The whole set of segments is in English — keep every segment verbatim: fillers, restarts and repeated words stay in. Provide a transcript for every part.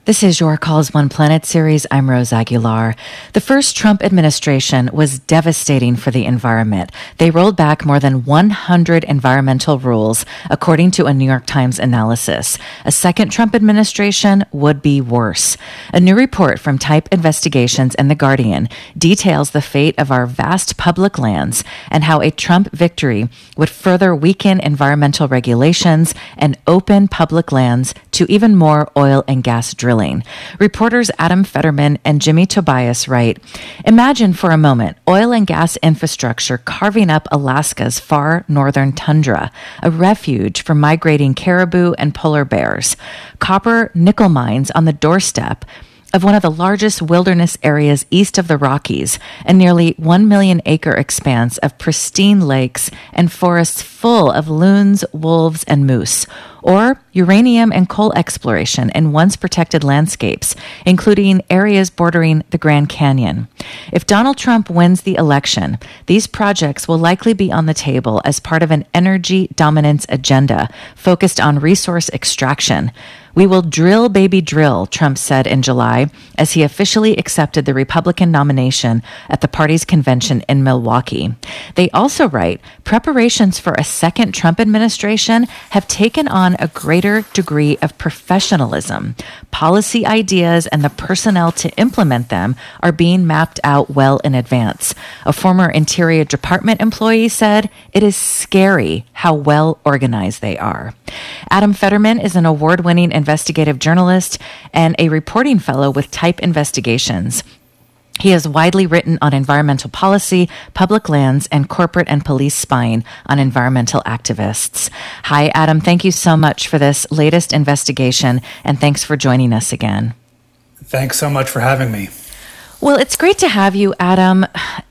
This is Your Calls One Planet series. I'm Rose Aguilar. The first Trump administration was devastating for the environment. They rolled back more than one hundred environmental rules, according to a New York Times analysis. A second Trump administration would be worse. A new report from Type Investigations and The Guardian details the fate of our vast public lands and how a Trump victory would further weaken environmental regulations and open public lands to even more oil and gas drilling. Reporters Adam Fetterman and Jimmy Tobias write, imagine for a moment oil and gas infrastructure carving up Alaska's far northern tundra, a refuge for migrating caribou and polar bears. Copper nickel mines on the doorstep of one of the largest wilderness areas east of the Rockies, a nearly one million acre expanse of pristine lakes and forests full of loons, wolves, and moose, or uranium and coal exploration in once protected landscapes, including areas bordering the Grand Canyon. If Donald Trump wins the election, these projects will likely be on the table as part of an energy dominance agenda focused on resource extraction. We will drill, baby, drill, Trump said in July as he officially accepted the Republican nomination at the party's convention in Milwaukee. They also write, preparations for a second Trump administration have taken on a greater degree of professionalism. Policy ideas and the personnel to implement them are being mapped out well in advance. A former Interior Department employee said, it is scary how well organized they are. Adam Fetterman is an award-winning investigative journalist and a reporting fellow with Type Investigations. He has widely written on environmental policy, public lands, and corporate and police spying on environmental activists. Hi, Adam. Thank you so much for this latest investigation, and thanks for joining us again. Thanks so much for having me. Well, it's great to have you, Adam.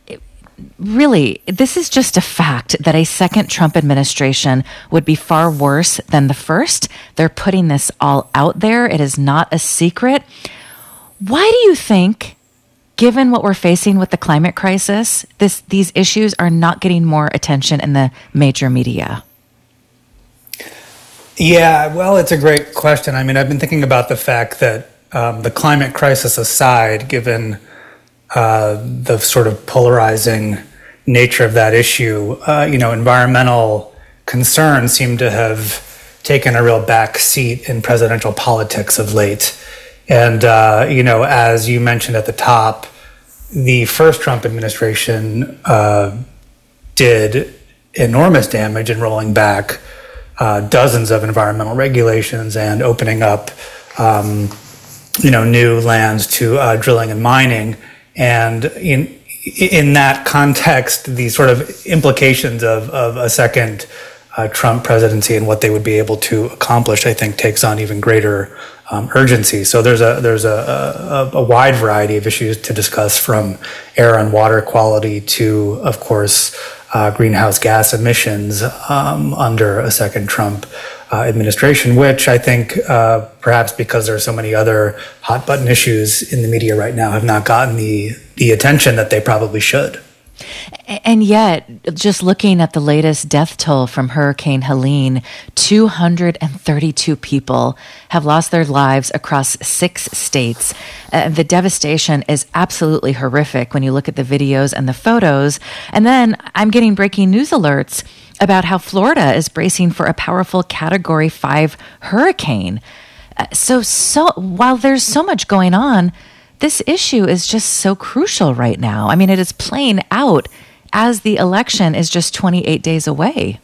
Really, this is just a fact that a second Trump administration would be far worse than the first. They're putting this all out there. It is not a secret. Why do you think, given what we're facing with the climate crisis, this these issues are not getting more attention in the major media? Yeah, well, it's a great question. I mean, I've been thinking about the fact that um, the climate crisis aside, given uh, the sort of polarizing nature of that issue, uh, you know, environmental concerns seem to have taken a real back seat in presidential politics of late. And, uh, you know, as you mentioned at the top, the first Trump administration uh, did enormous damage in rolling back uh, dozens of environmental regulations and opening up, um, you know, new lands to uh, drilling and mining. And in in that context, the sort of implications of, of a second uh, Trump presidency and what they would be able to accomplish, I think, takes on even greater um, urgency. So there's a there's a, a, a wide variety of issues to discuss, from air and water quality to, of course, uh, greenhouse gas emissions um, under a second Trump uh, administration, which I think uh, perhaps because there are so many other hot button issues in the media right now have not gotten the the attention that they probably should. And yet, just looking at the latest death toll from Hurricane Helene, two hundred thirty-two people have lost their lives across six states. Uh, the devastation is absolutely horrific when you look at the videos and the photos. And then I'm getting breaking news alerts about how Florida is bracing for a powerful Category five hurricane. Uh, so, so while there's so much going on, this issue is just so crucial right now. I mean, it is playing out as the election is just twenty-eight days away.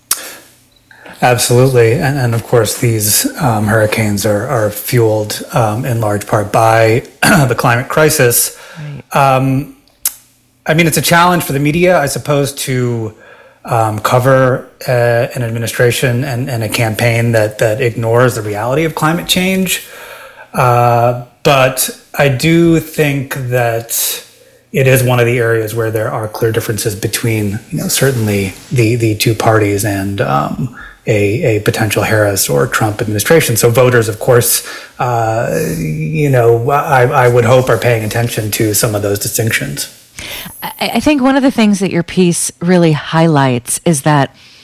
Absolutely. And, and of course, these um, hurricanes are, are fueled um, in large part by the climate crisis. Right. Um, I mean, it's a challenge for the media, I suppose, to um, cover uh, an administration and, and a campaign that, that ignores the reality of climate change. Uh, but I do think that it is one of the areas where there are clear differences between, you know, certainly the, the two parties and um, a, a potential Harris or Trump administration. So voters, of course, uh, you know, I, I would hope are paying attention to some of those distinctions. I think one of the things that your piece really highlights is that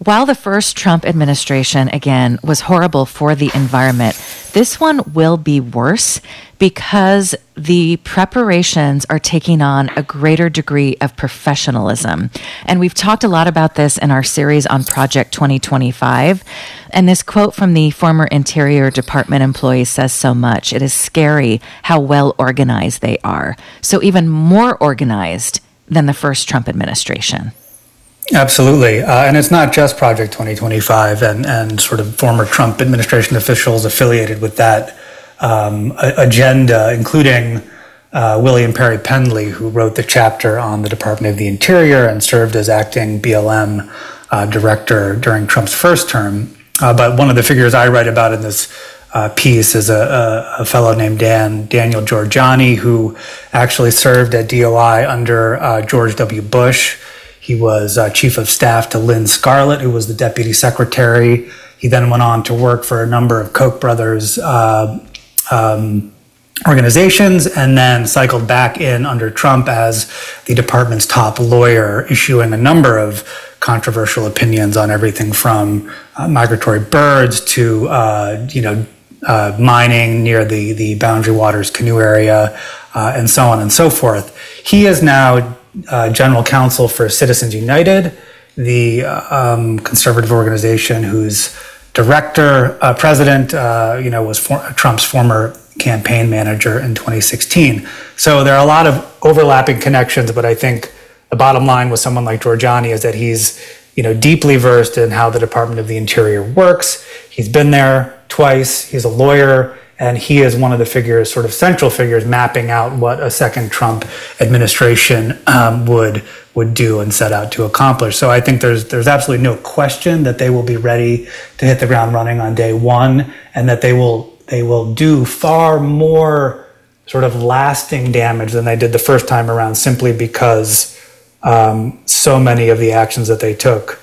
While the first Trump administration, again, was horrible for the environment, this one will be worse because the preparations are taking on a greater degree of professionalism. And we've talked a lot about this in our series on Project twenty twenty-five. And this quote from the former Interior Department employee says so much. It is scary how well organized they are. So even more organized than the first Trump administration. Absolutely. Uh, and it's not just Project twenty twenty-five and, and sort of former Trump administration officials affiliated with that um, a- agenda, including uh, William Perry Pendley, who wrote the chapter on the Department of the Interior and served as acting B L M uh, director during Trump's first term. Uh, but one of the figures I write about in this uh, piece is a, a, a fellow named Dan Daniel Giorgiani, who actually served at D O I under uh, George W. Bush. He was uh, chief of staff to Lynn Scarlett, who was the deputy secretary. He then went on to work for a number of Koch brothers uh, um, organizations, and then cycled back in under Trump as the department's top lawyer, issuing a number of controversial opinions on everything from uh, migratory birds to uh, you know uh, mining near the the Boundary Waters canoe area, uh, and so on and so forth. He is now Uh, general counsel for Citizens United, the uh, um, conservative organization whose director, uh, president, uh, you know, was for- Trump's former campaign manager in twenty sixteen. So there are a lot of overlapping connections, but I think the bottom line with someone like Giorgiani is that he's, you know, deeply versed in how the Department of the Interior works. He's been there twice. He's a lawyer. And he is one of the figures, sort of central figures, mapping out what a second Trump administration um, would would do and set out to accomplish. So I think there's there's absolutely no question that they will be ready to hit the ground running on day one, and that they will they will do far more sort of lasting damage than they did the first time around, simply because um, so many of the actions that they took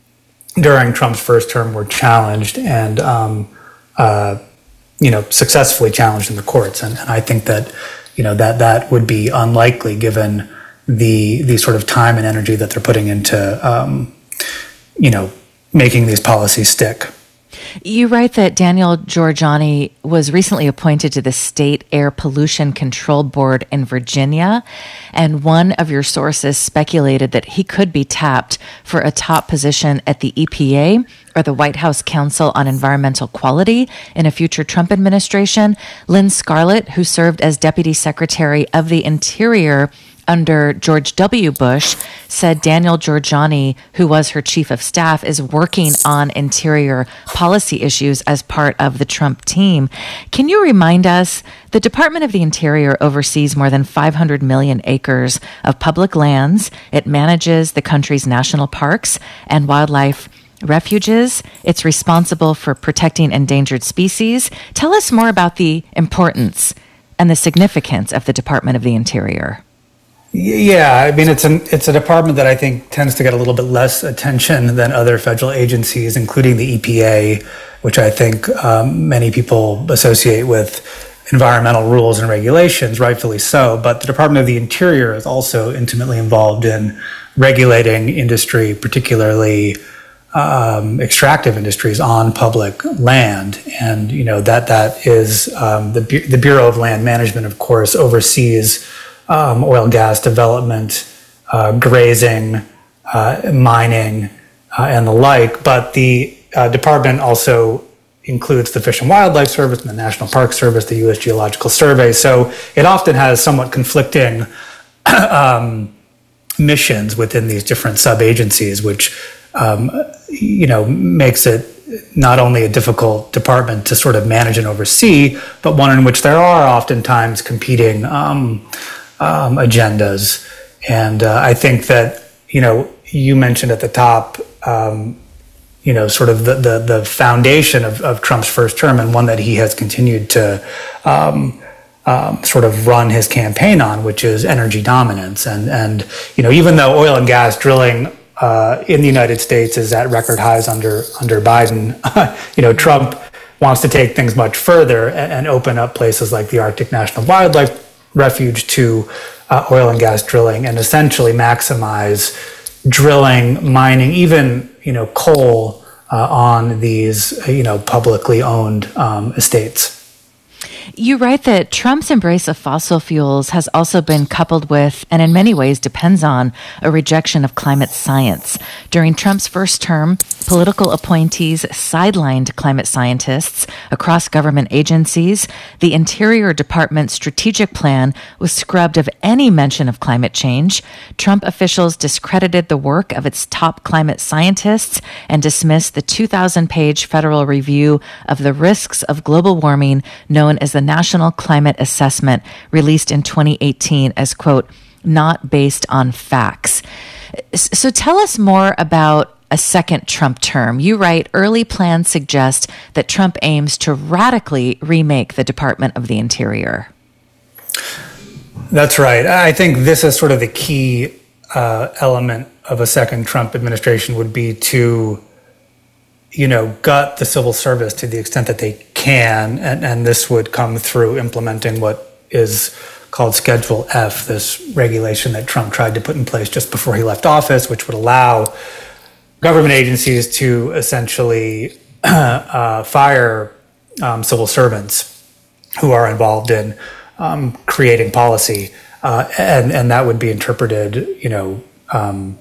during Trump's first term were challenged and um, uh, you know, successfully challenged in the courts. And, and I think that, you know, that that would be unlikely given the the sort of time and energy that they're putting into, um, you know, making these policies stick. You write that Daniel Giorgiani was recently appointed to the State Air Pollution Control Board in Virginia, and one of your sources speculated that he could be tapped for a top position at the E P A or the White House Council on Environmental Quality in a future Trump administration. Lynn Scarlett, who served as Deputy Secretary of the Interior under George W. Bush, said Daniel Giorgiani, who was her chief of staff, is working on interior policy issues as part of the Trump team. Can you remind us, the Department of the Interior oversees more than five hundred million acres of public lands. It manages the country's national parks and wildlife refuges. It's responsible for protecting endangered species. Tell us more about the importance and the significance of the Department of the Interior. Yeah, I mean, it's an it's a department that I think tends to get a little bit less attention than other federal agencies, including the E P A, which I think um, many people associate with environmental rules and regulations, rightfully so. But the Department of the Interior is also intimately involved in regulating industry, particularly um, extractive industries on public land. And, you know, that that is um, the the Bureau of Land Management, of course, oversees Um, oil, gas development, uh, grazing, uh, mining, uh, and the like. But the uh, department also includes the Fish and Wildlife Service and the National Park Service, the U S Geological Survey. So it often has somewhat conflicting um, missions within these different sub-agencies, which um, you know makes it not only a difficult department to sort of manage and oversee, but one in which there are oftentimes competing Um, Um, agendas. And uh, I think that, you know, you mentioned at the top, um, you know, sort of the, the, the foundation of, of Trump's first term, and one that he has continued to um, um, sort of run his campaign on, which is energy dominance. And, and you know, even though oil and gas drilling uh, in the United States is at record highs under, under Biden, you know, Trump wants to take things much further and, and open up places like the Arctic National Wildlife Refuge to uh, oil and gas drilling, and essentially maximize drilling, mining, even you know, coal uh, on these, you know, publicly owned um, estates. You write that Trump's embrace of fossil fuels has also been coupled with, and in many ways depends on, a rejection of climate science. During Trump's first term, political appointees sidelined climate scientists across government agencies. The Interior Department's strategic plan was scrubbed of any mention of climate change. Trump officials discredited the work of its top climate scientists and dismissed the two thousand page federal review of the risks of global warming known as the National Climate Assessment, released in twenty eighteen as, quote, not based on facts. So tell us more about a second Trump term. You write, early plans suggest that Trump aims to radically remake the Department of the Interior. That's right. I think this is sort of the key uh, element of a second Trump administration would be to, you know, gut the civil service to the extent that they can, and, and this would come through implementing what is called Schedule F, this regulation that Trump tried to put in place just before he left office, which would allow government agencies to essentially uh, fire um, civil servants who are involved in um, creating policy, uh, and and that would be interpreted, you know, um,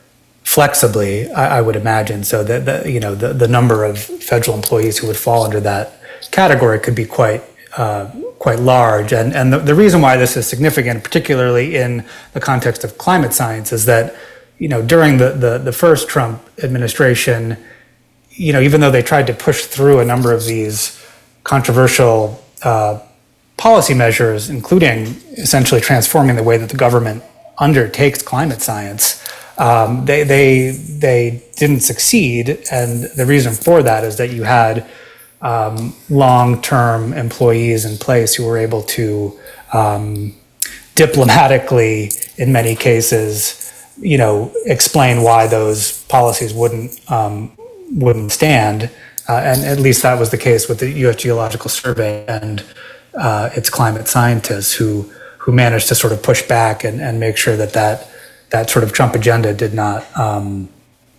flexibly, I, I would imagine, so that the, you know the, the number of federal employees who would fall under that category could be quite uh, quite large. And and the, the reason why this is significant, particularly in the context of climate science, is that, you know, during the, the, the first Trump administration, you know, even though they tried to push through a number of these controversial uh, policy measures, including essentially transforming the way that the government undertakes climate science, um, they they they didn't succeed. And the reason for that is that you had um, long-term employees in place who were able to um, diplomatically, in many cases, you know, explain why those policies wouldn't um, wouldn't stand, uh, and at least that was the case with the U S Geological Survey and uh, its climate scientists, who who managed to sort of push back and, and make sure that, that that sort of Trump agenda did not, um,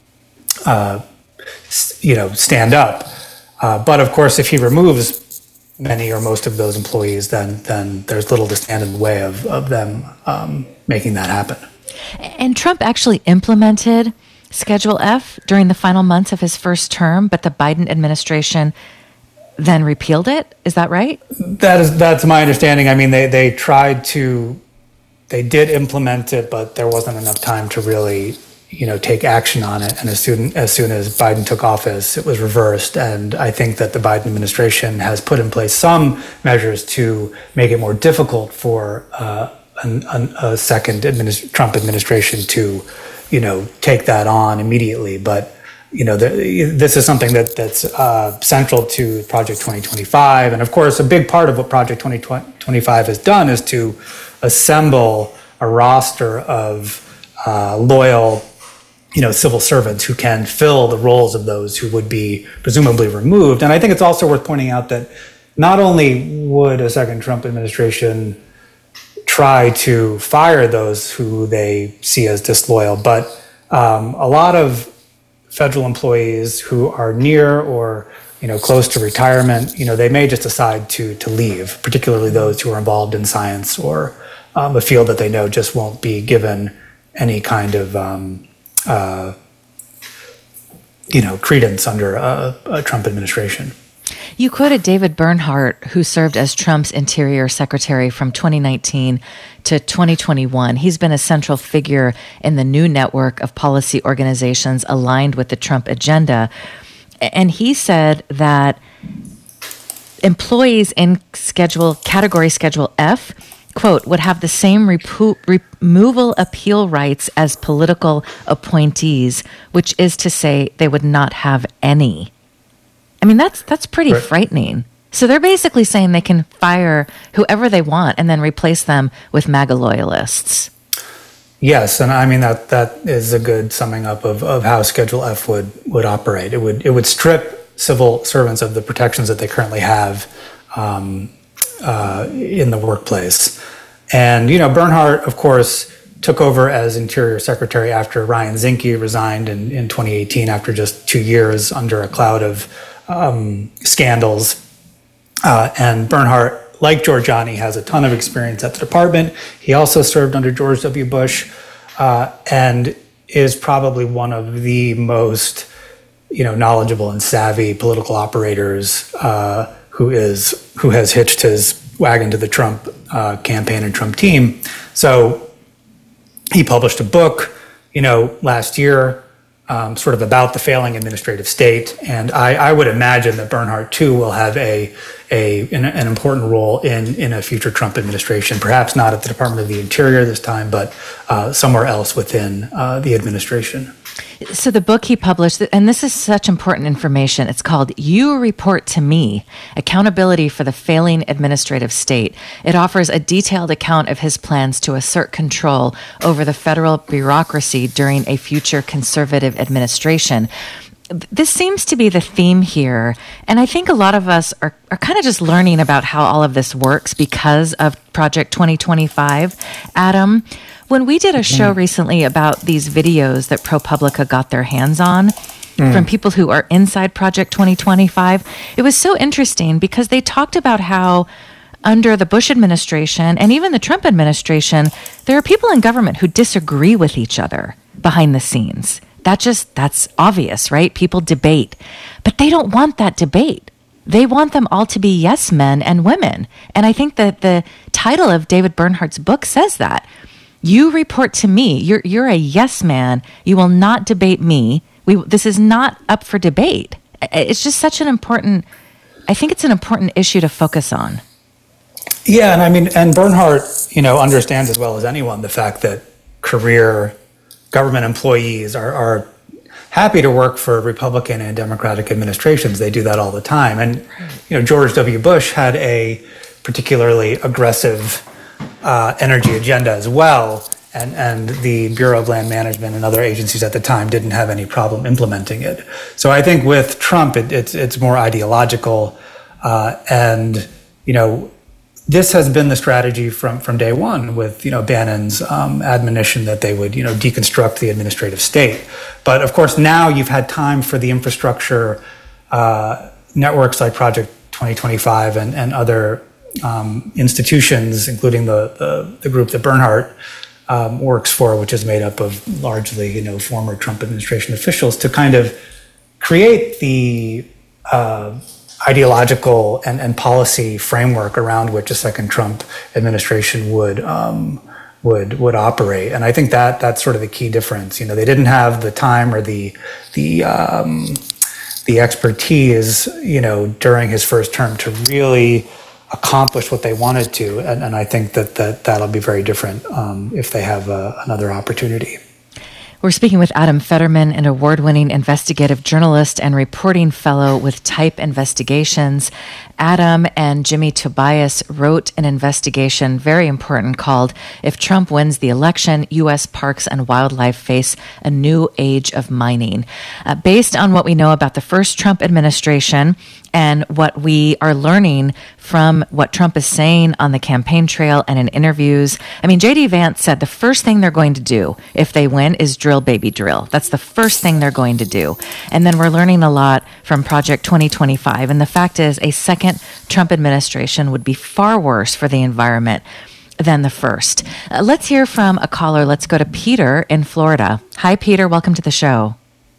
uh, you know, stand up. Uh, but of course, if he removes many or most of those employees, then then there's little to stand in the way of of them um, making that happen. And Trump actually implemented Schedule F during the final months of his first term, but the Biden administration then repealed it. Is that right? That is, that's my understanding. I mean, they, they tried to, they did implement it, but there wasn't enough time to really, you know, take action on it. And as soon as soon as Biden took office, it was reversed. And I think that the Biden administration has put in place some measures to make it more difficult for uh, An, an, a second administ- Trump administration to, you know, take that on immediately. But, you know, the, this is something that that's uh, central to Project twenty twenty-five. And of course, a big part of what Project twenty twenty-five has done is to assemble a roster of uh, loyal, you know, civil servants who can fill the roles of those who would be presumably removed. And I think it's also worth pointing out that not only would a second Trump administration try to fire those who they see as disloyal, but um, a lot of federal employees who are near or, you know, close to retirement, you know, they may just decide to to leave, particularly those who are involved in science or um, a field that they know just won't be given any kind of, um, uh, you know, credence under a, a Trump administration. You quoted David Bernhardt, who served as Trump's Interior Secretary from twenty nineteen to twenty twenty-one. He's been a central figure in the new network of policy organizations aligned with the Trump agenda. And he said that employees in schedule category Schedule F, quote, would have the same repo- removal appeal rights as political appointees, which is to say they would not have any. I mean, that's that's pretty right. frightening. So they're basically saying they can fire whoever they want and then replace them with MAGA loyalists. Yes, and I mean that that is a good summing up of, of how Schedule F would, would operate. It would it would strip civil servants of the protections that they currently have um, uh, in the workplace. And, you know, Bernhardt, of course, took over as Interior Secretary after Ryan Zinke resigned in, in twenty eighteen after just two years under a cloud of um, scandals. Uh, and Bernhardt, like Giorgiani, has a ton of experience at the department. He also served under George W. Bush uh, and is probably one of the most, you know, knowledgeable and savvy political operators uh, who is who has hitched his wagon to the Trump uh, campaign and Trump team. So he published a book, you know, last year, um, sort of about the failing administrative state. And I, I would imagine that Bernhardt, too, will have a, a an, an important role in, in a future Trump administration, perhaps not at the Department of the Interior this time, but uh, somewhere else within uh, the administration. So the book he published, and this is such important information, it's called You Report to Me, Accountability for the Failing Administrative State. It offers a detailed account of his plans to assert control over the federal bureaucracy during a future conservative administration. This seems to be the theme here, and I think a lot of us are, are kind of just learning about how all of this works because of Project twenty twenty-five. Adam, when we did a show recently about these videos that ProPublica got their hands on mm. from people who are inside Project twenty twenty-five, it was so interesting because they talked about how under the Bush administration and even the Trump administration, there are people in government who disagree with each other behind the scenes. That just, that's obvious, right? People debate, but they don't want that debate. They want them all to be yes men and women. And I think that the title of David Bernhardt's book says that. You report to me. You're you're a yes man. You will not debate me. We this is not up for debate. It's just such an important, I think it's an important issue to focus on. Yeah, and I mean, and Bernhardt, you know, understands as well as anyone the fact that career government employees are, are happy to work for Republican and Democratic administrations. They do that all the time. And, you know, George W. Bush had a particularly aggressive uh, energy agenda as well. And, and the Bureau of Land Management and other agencies at the time didn't have any problem implementing it. So I think with Trump, it, it's, it's more ideological. Uh, and, you know, this has been the strategy from, from day one with, you know, Bannon's um, admonition that they would, you know, deconstruct the administrative state. But of course, now you've had time for the infrastructure uh, networks like Project twenty twenty-five and, and other um, institutions, including the, the, the group that Bernhardt um, works for, which is made up of largely, you know, former Trump administration officials, to kind of create the uh, ideological and, and policy framework around which a second Trump administration would um, would would operate. And I think that that's sort of the key difference. You know, they didn't have the time or the the um, the expertise, you know, during his first term to really accomplish what they wanted to. And, and I think that, that that'll be very different um, if they have uh, another opportunity. We're speaking with Adam Federman, an award-winning investigative journalist and reporting fellow with Type Investigations. Adam and Jimmy Tobias wrote an investigation, very important, called If Trump Wins the Election, U S Parks and Wildlife Face a New Age of Mining. Uh, based on what we know about the first Trump administration and what we are learning from what Trump is saying on the campaign trail and in interviews. I mean, J D Vance said the first thing they're going to do if they win is drill, baby, drill. That's the first thing they're going to do. And then we're learning a lot from Project twenty twenty-five. And the fact is, a second Trump administration would be far worse for the environment than the first. Uh, let's hear from a caller. Let's go to Peter in Florida. Hi, Peter. Welcome to the show.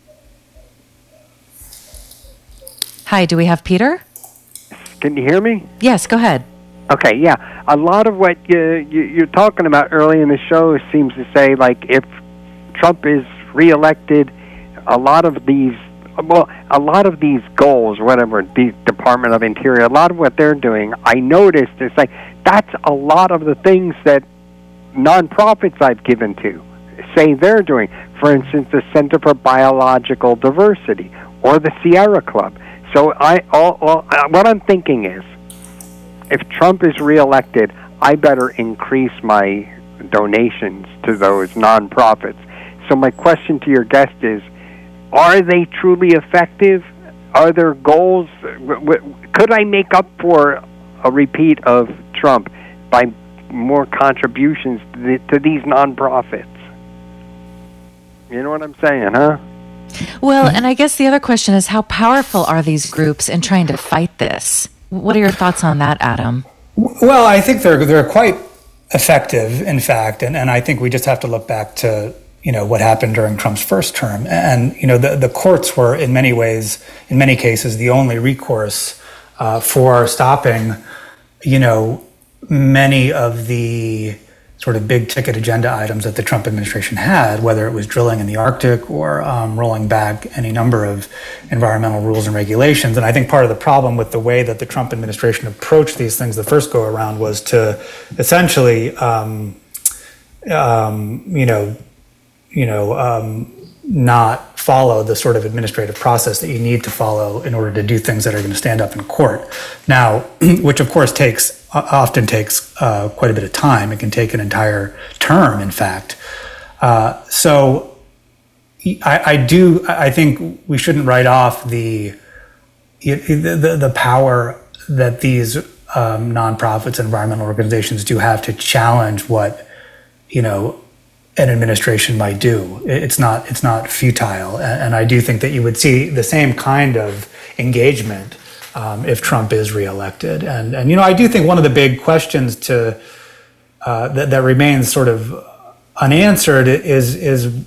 Hi, do we have Peter? Can you hear me? Yes, go ahead. Okay, yeah. A lot of what you, you, you're talking about early in the show seems to say, like, if Trump is reelected, a lot of these, well, a lot of these goals, whatever, the Department of Interior, a lot of what they're doing, I noticed, it's like, that's a lot of the things that nonprofits I've given to say they're doing. For instance, the Center for Biological Diversity or the Sierra Club. So I, all, all, what I'm thinking is, if Trump is reelected, I better increase my donations to those nonprofits. So my question to your guest is, are they truly effective? Are there goals? Could I make up for a repeat of Trump by more contributions to, the, to these nonprofits. You know what I'm saying, huh? Well, and I guess the other question is, how powerful are these groups in trying to fight this? What are your thoughts on that, Adam? Well, I think they're they're quite effective, in fact, and, and I think we just have to look back to, you know, what happened during Trump's first term. And, you know, the, the courts were in many ways, in many cases, the only recourse uh, for stopping, you know, many of the sort of big ticket agenda items that the Trump administration had, whether it was drilling in the Arctic or um, rolling back any number of environmental rules and regulations. And I think part of the problem with the way that the Trump administration approached these things the first go around was to essentially, um, um, you know, you know, um, not follow the sort of administrative process that you need to follow in order to do things that are going to stand up in court. Now, which of course takes often takes uh, quite a bit of time. It can take an entire term, in fact. Uh, so I, I do. I think we shouldn't write off the the, the, the power that these um, nonprofits and environmental organizations do have to challenge what, you know, an administration might do. It's not it's not futile, and I do think that you would see the same kind of engagement um, if Trump is reelected. And and you know, I do think one of the big questions to uh, that that remains sort of unanswered is is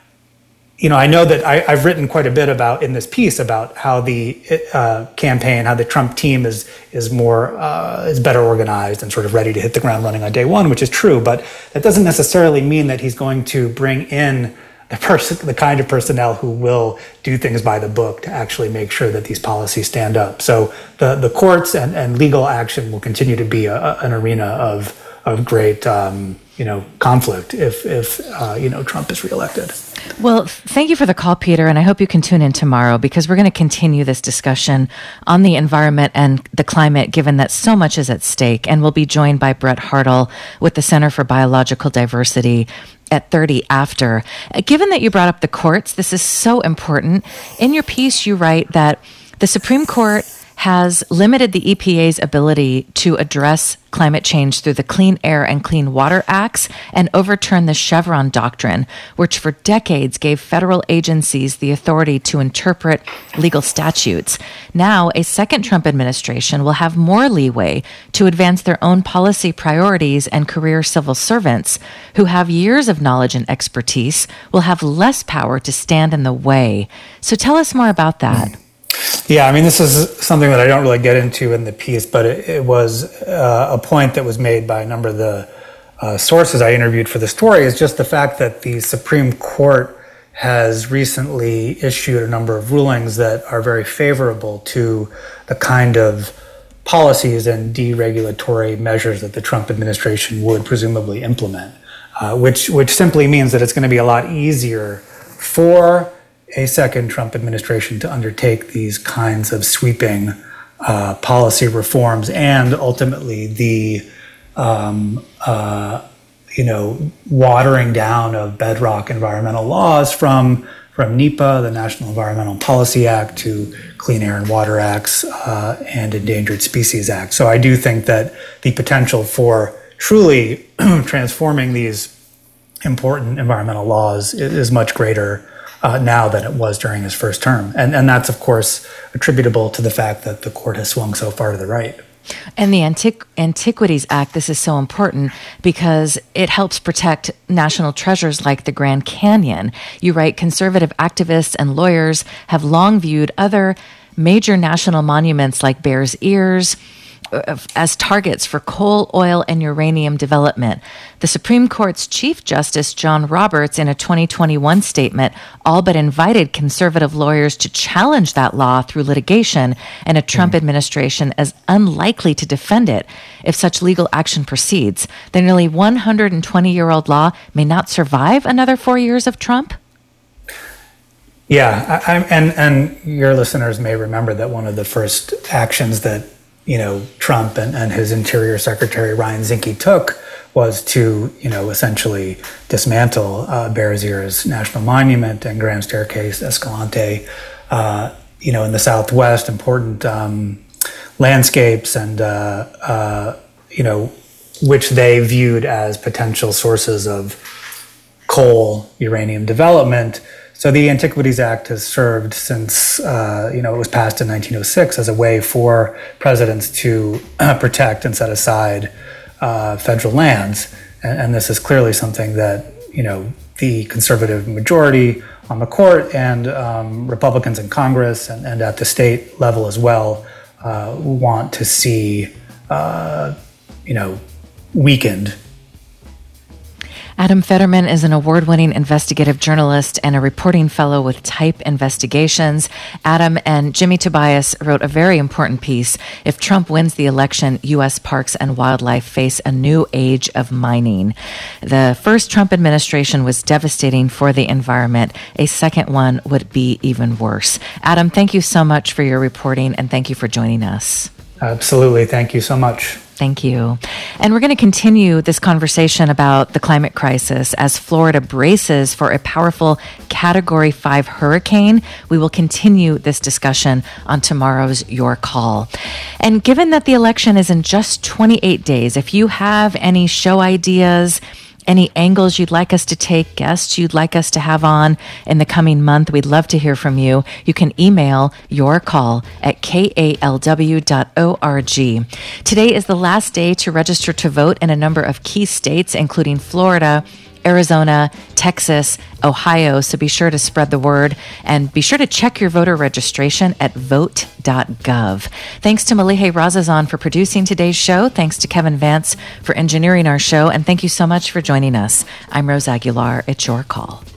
you know, I know that I, I've written quite a bit about in this piece about how the uh, campaign, how the Trump team is is more uh, is better organized and sort of ready to hit the ground running on day one, which is true. But that doesn't necessarily mean that he's going to bring in the person, the kind of personnel who will do things by the book to actually make sure that these policies stand up. So the the courts and, and legal action will continue to be a, a, an arena of of great um, you know conflict if if uh, you know Trump is reelected. Well, thank you for the call, Peter, and I hope you can tune in tomorrow because we're going to continue this discussion on the environment and the climate, given that so much is at stake. And we'll be joined by Brett Hartle with the Center for Biological Diversity at thirty after. Uh, given that you brought up the courts, this is so important. In your piece, you write that the Supreme Court has limited the E P A's ability to address climate change through the Clean Air and Clean Water Acts and overturned the Chevron doctrine, which for decades gave federal agencies the authority to interpret legal statutes. Now, a second Trump administration will have more leeway to advance their own policy priorities, and career civil servants who have years of knowledge and expertise will have less power to stand in the way. So tell us more about that. Mm. Yeah, I mean, this is something that I don't really get into in the piece, but it, it was uh, a point that was made by a number of the uh, sources I interviewed for the story, is just the fact that the Supreme Court has recently issued a number of rulings that are very favorable to the kind of policies and deregulatory measures that the Trump administration would presumably implement, uh, which which simply means that it's going to be a lot easier for a second Trump administration to undertake these kinds of sweeping uh, policy reforms, and ultimately the, um, uh, you know, watering down of bedrock environmental laws from from NEPA, the National Environmental Policy Act, to Clean Air and Water Acts uh, and Endangered Species Act. So I do think that the potential for truly transforming these important environmental laws is much greater Uh, now than it was during his first term. And and that's, of course, attributable to the fact that the court has swung so far to the right. And the Antiqu- Antiquities Act, this is so important because it helps protect national treasures like the Grand Canyon. You write, conservative activists and lawyers have long viewed other major national monuments like Bears Ears as targets for coal, oil, and uranium development. The Supreme Court's Chief Justice John Roberts, in a twenty twenty-one statement, all but invited conservative lawyers to challenge that law through litigation, and a Trump mm. administration as unlikely to defend it if such legal action proceeds. The nearly one hundred twenty-year-old law may not survive another four years of Trump? Yeah, I, I, and, and your listeners may remember that one of the first actions that you know, Trump and, and his Interior Secretary Ryan Zinke took was to, you know, essentially dismantle uh, Bears Ears National Monument and Grand Staircase Escalante, uh, you know, in the Southwest, important um, landscapes and, uh, uh, you know, which they viewed as potential sources of coal uranium development. So the Antiquities Act has served since, uh, you know, it was passed in nineteen oh six as a way for presidents to uh, protect and set aside uh, federal lands. And, and this is clearly something that, you know, the conservative majority on the court and um, Republicans in Congress and, and at the state level as well uh, want to see, uh, you know, weakened. Adam Federman is an award-winning investigative journalist and a reporting fellow with Type Investigations. Adam and Jimmy Tobias wrote a very important piece. If Trump wins the election, U S parks and wildlife face a new age of mining. The first Trump administration was devastating for the environment. A second one would be even worse. Adam, thank you so much for your reporting, and thank you for joining us. Absolutely. Thank you so much. Thank you. And we're going to continue this conversation about the climate crisis as Florida braces for a powerful Category five hurricane. We will continue this discussion on tomorrow's Your Call. And given that the election is in just twenty-eight days, if you have any show ideas, any angles you'd like us to take, guests you'd like us to have on in the coming month, we'd love to hear from you. You can email your call at k a l w dot org. Today is the last day to register to vote in a number of key states, including Florida, Arizona, Texas, Ohio, so be sure to spread the word and be sure to check your voter registration at vote dot gov. Thanks to Malihe Razazan for producing today's show. Thanks to Kevin Vance for engineering our show. And thank you so much for joining us. I'm Rose Aguilar. It's Your Call.